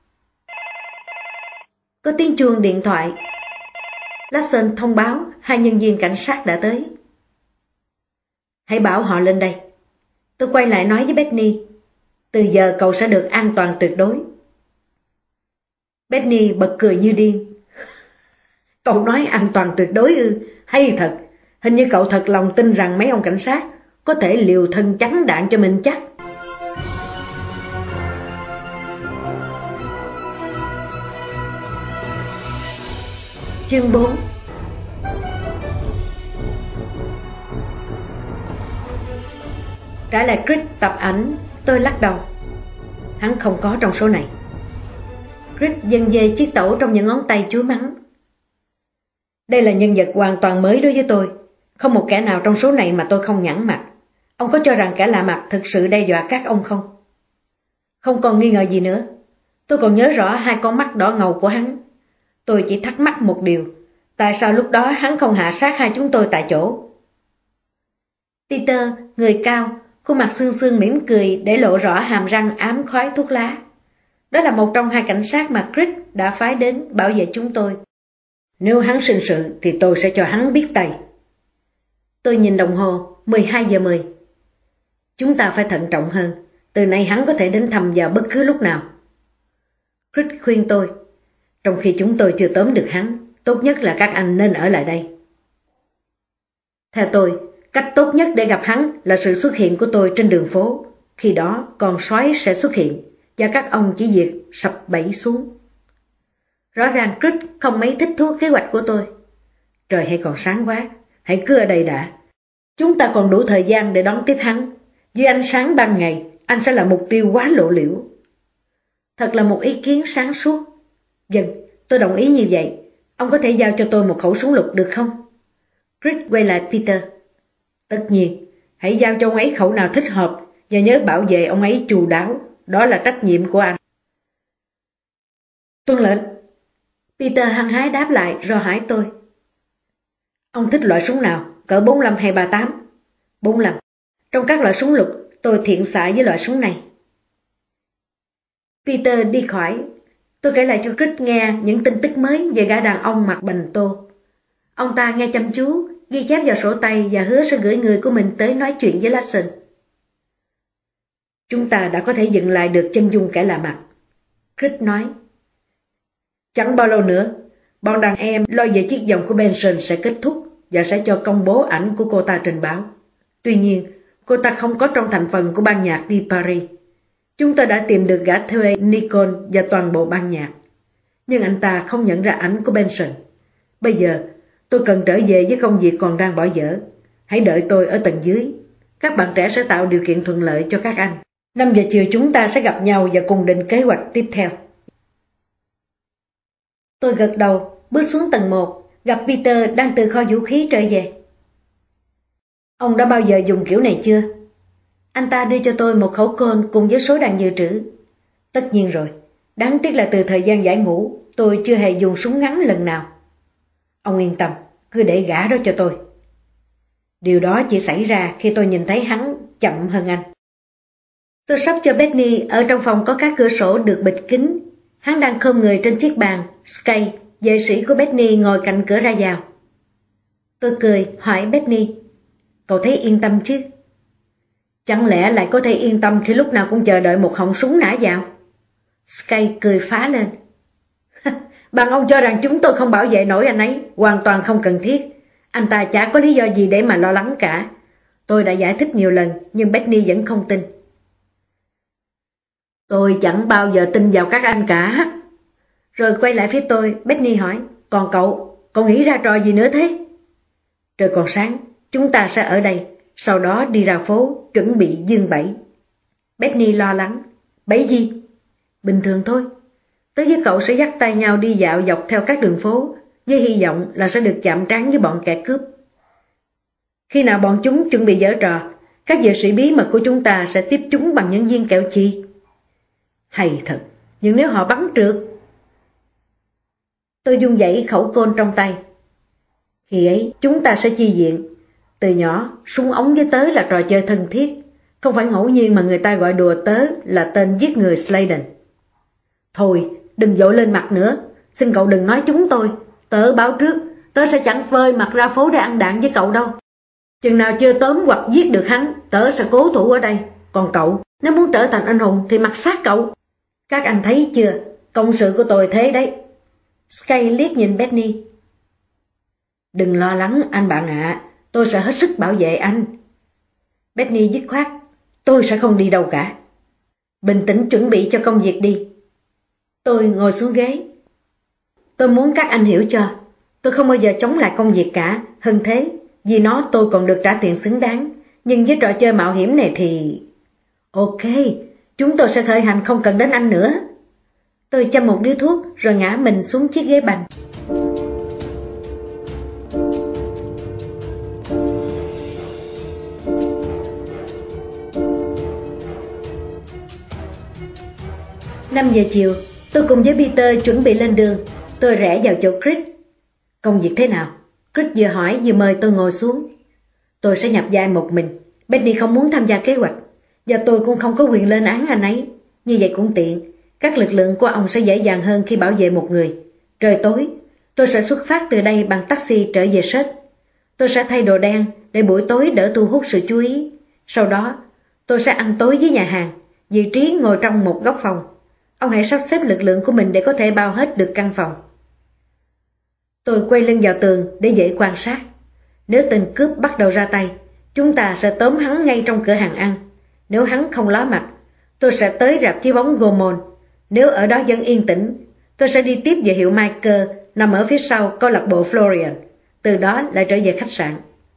Có tiếng chuông điện thoại. Lawson thông báo 2 nhân viên cảnh sát đã tới. Hãy bảo họ lên đây. Tôi quay lại nói với Bethany. Từ giờ cậu sẽ được an toàn tuyệt đối. Bethany bật cười như điên. Cậu nói an toàn tuyệt đối ư? Hay thật. Hình như cậu thật lòng tin rằng mấy ông cảnh sát có thể liều thân chắn đạn cho mình chắc. Chương 4. Trả lại Chris tập ảnh, tôi lắc đầu. Hắn không có trong số này. Chris giằng dê chiếc tẩu trong những ngón tay chúa mắng. Đây là nhân vật hoàn toàn mới đối với tôi. Không một kẻ nào trong số này mà tôi không nhẵn mặt. Ông có cho rằng kẻ lạ mặt thực sự đe dọa các ông không? Không còn nghi ngờ gì nữa. Tôi còn nhớ rõ 2 con mắt đỏ ngầu của hắn. Tôi chỉ thắc mắc một điều. Tại sao lúc đó hắn không hạ sát 2 chúng tôi tại chỗ? Peter, người cao, khuôn mặt xương xương mỉm cười để lộ rõ hàm răng ám khói thuốc lá. Đó là một trong 2 cảnh sát mà Chris đã phái đến bảo vệ chúng tôi. Nếu hắn sinh sự thì tôi sẽ cho hắn biết tay. Tôi nhìn đồng hồ, 12 giờ 10. Chúng ta phải thận trọng hơn, từ nay hắn có thể đến thăm vào bất cứ lúc nào. Chris khuyên tôi, trong khi chúng tôi chưa tóm được hắn, tốt nhất là các anh nên ở lại đây. Theo tôi, cách tốt nhất để gặp hắn là sự xuất hiện của tôi trên đường phố. Khi đó con sói sẽ xuất hiện và các ông chỉ việc sập bẫy xuống. Rõ ràng Chris không mấy thích thú kế hoạch của tôi. Trời hay còn sáng quá, hãy cứ ở đây đã. Chúng ta còn đủ thời gian để đón tiếp hắn. Dưới ánh sáng ban ngày, anh sẽ là mục tiêu quá lộ liễu. Thật là một ý kiến sáng suốt. Vâng, tôi đồng ý như vậy. Ông có thể giao cho tôi một khẩu súng lục được không? Chris quay lại Peter. Tất nhiên, hãy giao cho ông ấy khẩu nào thích hợp và nhớ bảo vệ ông ấy chu đáo. Đó là trách nhiệm của anh. Tuân lệnh. Peter hăng hái đáp lại rồi hỏi tôi. Ông thích loại súng nào, cỡ 45 hay 38? 45. Trong các loại súng lục, tôi thiện xạ với loại súng này. Peter đi khỏi. Tôi kể lại cho Chris nghe những tin tức mới về gã đàn ông mặc bành tô. Ông ta nghe chăm chú, ghi chép vào sổ tay và hứa sẽ gửi người của mình tới nói chuyện với Lawson. Chúng ta đã có thể dựng lại được chân dung kẻ lạ mặt. Chris nói. Chẳng bao lâu nữa, bọn đàn em lo về chiếc vòng của Benson sẽ kết thúc và sẽ cho công bố ảnh của cô ta trên báo. Tuy nhiên, cô ta không có trong thành phần của ban nhạc đi Paris. Chúng ta đã tìm được gã thuê Nikon và toàn bộ ban nhạc. Nhưng anh ta không nhận ra ảnh của Benson. Bây giờ, tôi cần trở về với công việc còn đang bỏ dở. Hãy đợi tôi ở tầng dưới. Các bạn trẻ sẽ tạo điều kiện thuận lợi cho các anh. 5 giờ chiều chúng ta sẽ gặp nhau và cùng định kế hoạch tiếp theo. Tôi gật đầu, bước xuống tầng 1, gặp Peter đang từ kho vũ khí trở về. Ông đã bao giờ dùng kiểu này chưa? Anh ta đưa cho tôi một khẩu côn cùng với số đạn dự trữ. Tất nhiên rồi, đáng tiếc là từ thời gian giải ngũ, tôi chưa hề dùng súng ngắn lần nào. Ông yên tâm, cứ để gã đó cho tôi. Điều đó chỉ xảy ra khi tôi nhìn thấy hắn chậm hơn anh. Tôi sắp cho Bethany ở trong phòng có các cửa sổ được bịt kín. Hắn đang khom người trên chiếc bàn. Sky, vệ sĩ của Bethany ngồi cạnh cửa ra vào. Tôi cười hỏi Bethany, cậu thấy yên tâm chứ? Chẳng lẽ lại có thể yên tâm khi lúc nào cũng chờ đợi một họng súng nã vào? Sky cười phá lên. Bằng ông cho rằng chúng tôi không bảo vệ nổi anh ấy, hoàn toàn không cần thiết. Anh ta chả có lý do gì để mà lo lắng cả. Tôi đã giải thích nhiều lần, nhưng Bethany vẫn không tin. Tôi chẳng bao giờ tin vào các anh cả. Rồi quay lại phía tôi, Bethany hỏi, còn cậu nghĩ ra trò gì nữa thế? Trời còn sáng, chúng ta sẽ ở đây, sau đó đi ra phố, chuẩn bị giương bẫy. Bethany lo lắng, bẫy gì? Bình thường thôi. Tớ với cậu sẽ dắt tay nhau đi dạo dọc theo các đường phố, với hy vọng là sẽ được chạm trán với bọn kẻ cướp. Khi nào bọn chúng chuẩn bị giở trò, các vệ sĩ bí mật của chúng ta sẽ tiếp chúng bằng những viên kẹo chi. Hay thật, nhưng nếu họ bắn trượt? Tôi vung vẩy khẩu côn trong tay. Khi ấy chúng ta sẽ chi diện. Từ nhỏ, súng ống với tớ là trò chơi thân thiết. Không phải ngẫu nhiên mà người ta gọi đùa tớ là tên giết người Sladen. Thôi, đừng vội lên mặt nữa. Xin cậu đừng nói chúng tôi. Tớ báo trước, tớ sẽ chẳng phơi mặt ra phố để ăn đạn với cậu đâu. Chừng nào chưa tóm hoặc giết được hắn, tớ sẽ cố thủ ở đây. Còn cậu, nếu muốn trở thành anh hùng thì mặc sát cậu. Các anh thấy chưa, công sự của tôi thế đấy. Sky liếc nhìn Bethany. Đừng lo lắng anh bạn ạ, tôi sẽ hết sức bảo vệ anh. Bethany dứt khoát, tôi sẽ không đi đâu cả. Bình tĩnh chuẩn bị cho công việc đi. Tôi ngồi xuống ghế. Tôi muốn các anh hiểu cho, tôi không bao giờ chống lại công việc cả, hơn thế, vì nó tôi còn được trả tiền xứng đáng. Nhưng với trò chơi mạo hiểm này thì... Ok, chúng tôi sẽ khởi hành không cần đến anh nữa. Tôi châm một điếu thuốc rồi ngã mình xuống chiếc ghế bành. Năm giờ chiều, tôi cùng với Peter chuẩn bị lên đường. Tôi rẽ vào chỗ Chris. Công việc thế nào? Chris vừa hỏi vừa mời tôi ngồi xuống. Tôi sẽ nhập vai một mình. Bethany không muốn tham gia kế hoạch, và tôi cũng không có quyền lên án anh ấy. Như vậy cũng tiện, các lực lượng của ông sẽ dễ dàng hơn khi bảo vệ một người. Trời tối, tôi sẽ xuất phát từ đây bằng taxi trở về Sết. Tôi sẽ thay đồ đen để buổi tối đỡ thu hút sự chú ý. Sau đó, tôi sẽ ăn tối với nhà hàng, vị trí ngồi trong một góc phòng. Ông hãy sắp xếp lực lượng của mình để có thể bao hết được căn phòng. Tôi quay lưng vào tường để dễ quan sát. Nếu tên cướp bắt đầu ra tay, chúng ta sẽ tóm hắn ngay trong cửa hàng ăn. Nếu hắn không ló mặt, tôi sẽ tới rạp chiếu bóng Gaumont. Nếu ở đó vẫn yên tĩnh, tôi sẽ đi tiếp về hiệu Michael nằm ở phía sau câu lạc bộ Florian. Từ đó lại trở về khách sạn.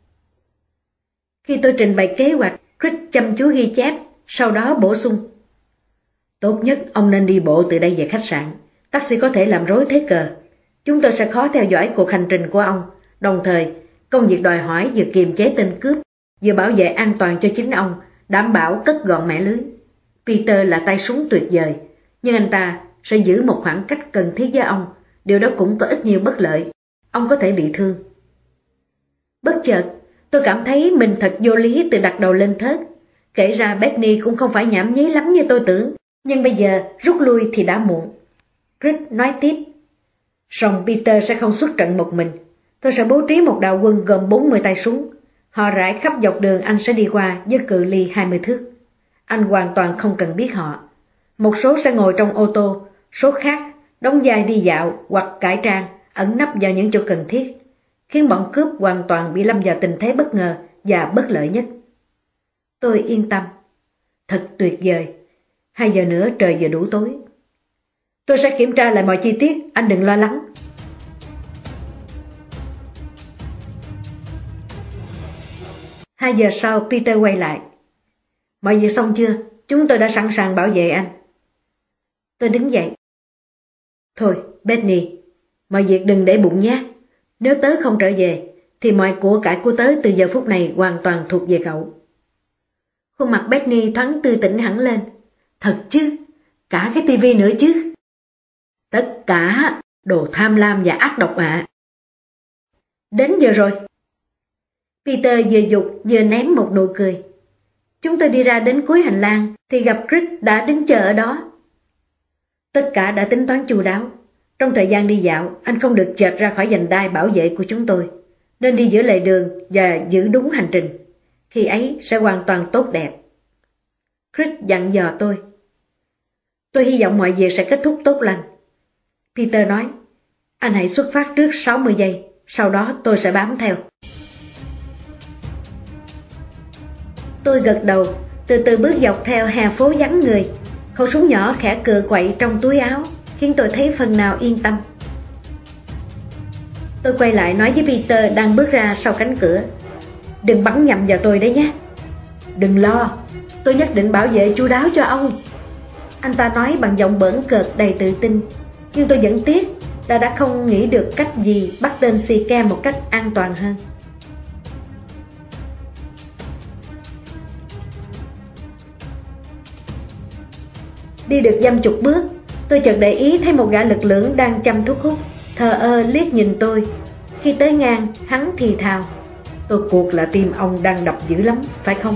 Khi tôi trình bày kế hoạch, Chris chăm chú ghi chép, sau đó bổ sung. Tốt nhất ông nên đi bộ từ đây về khách sạn. Taxi có thể làm rối thế cờ. Chúng tôi sẽ khó theo dõi cuộc hành trình của ông. Đồng thời, công việc đòi hỏi vừa kiềm chế tên cướp, vừa bảo vệ an toàn cho chính ông, đảm bảo cất gọn mẻ lưới. Peter là tay súng tuyệt vời, nhưng anh ta sẽ giữ một khoảng cách cần thiết với ông. Điều đó cũng có ít nhiều bất lợi. Ông có thể bị thương. Bất chợt, tôi cảm thấy mình thật vô lý từ đặt đầu lên thớt. Kể ra Bethany cũng không phải nhảm nhí lắm như tôi tưởng, nhưng bây giờ rút lui thì đã muộn. Chris nói tiếp. Song Peter sẽ không xuất trận một mình. Tôi sẽ bố trí một đạo quân gồm 40 tay súng. Họ rải khắp dọc đường anh sẽ đi qua với cự ly 20 thước. Anh hoàn toàn không cần biết họ. Một số sẽ ngồi trong ô tô, số khác đóng vai đi dạo hoặc cải trang, ẩn nấp vào những chỗ cần thiết, khiến bọn cướp hoàn toàn bị lâm vào tình thế bất ngờ và bất lợi nhất. Tôi yên tâm. Thật tuyệt vời. 2 giờ nữa trời vừa đủ tối. Tôi sẽ kiểm tra lại mọi chi tiết, anh đừng lo lắng. Hai giờ sau Peter quay lại. Mọi việc xong chưa? Chúng tôi đã sẵn sàng bảo vệ anh. Tôi đứng dậy. Thôi, Bethany, mọi việc đừng để bụng nhé. Nếu tớ không trở về, thì mọi của cải của tớ từ giờ phút này hoàn toàn thuộc về cậu. Khuôn mặt Bethany thoáng tươi tỉnh hẳn lên. Thật chứ? Cả cái tivi nữa chứ? Tất cả, đồ tham lam và ác độc ạ. Đến giờ rồi. Peter vừa giục vừa ném một nụ cười. Chúng tôi đi ra đến cuối hành lang thì gặp Chris đã đứng chờ ở đó. Tất cả đã tính toán chu đáo. Trong thời gian đi dạo, anh không được chệch ra khỏi vành đai bảo vệ của chúng tôi, nên đi giữa lề đường và giữ đúng hành trình. Khi ấy sẽ hoàn toàn tốt đẹp. Chris dặn dò tôi. Tôi hy vọng mọi việc sẽ kết thúc tốt lành. Peter nói, anh hãy xuất phát trước 60 giây, sau đó tôi sẽ bám theo. Tôi gật đầu, từ từ bước dọc theo hè phố vắng người. Khẩu súng nhỏ khẽ cựa quậy trong túi áo, khiến tôi thấy phần nào yên tâm. Tôi quay lại nói với Peter đang bước ra sau cánh cửa. Đừng bắn nhầm vào tôi đấy nhé. Đừng lo, tôi nhất định bảo vệ chu đáo cho ông. Anh ta nói bằng giọng bỡn cợt đầy tự tin, nhưng tôi vẫn tiếc là đã không nghĩ được cách gì bắt tên xì ke một cách an toàn hơn. Đi được dăm chục bước, tôi chợt để ý thấy một gã lực lưỡng đang chăm thuốc hút, thờ ơ liếc nhìn tôi. Khi tới ngang, hắn thì thào, Tôi cuộc là tim ông đang đập dữ lắm, phải không?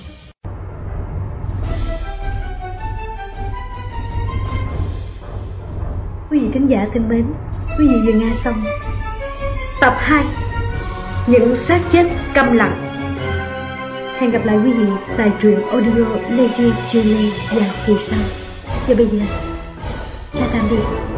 Quý vị khán giả thân mến, quý vị vừa nghe xong tập 2 Những xác chết câm lặng. Hẹn gặp lại quý vị tại truyện audio Lady Julie và kỳ sau. Và bây giờ, chào tạm biệt.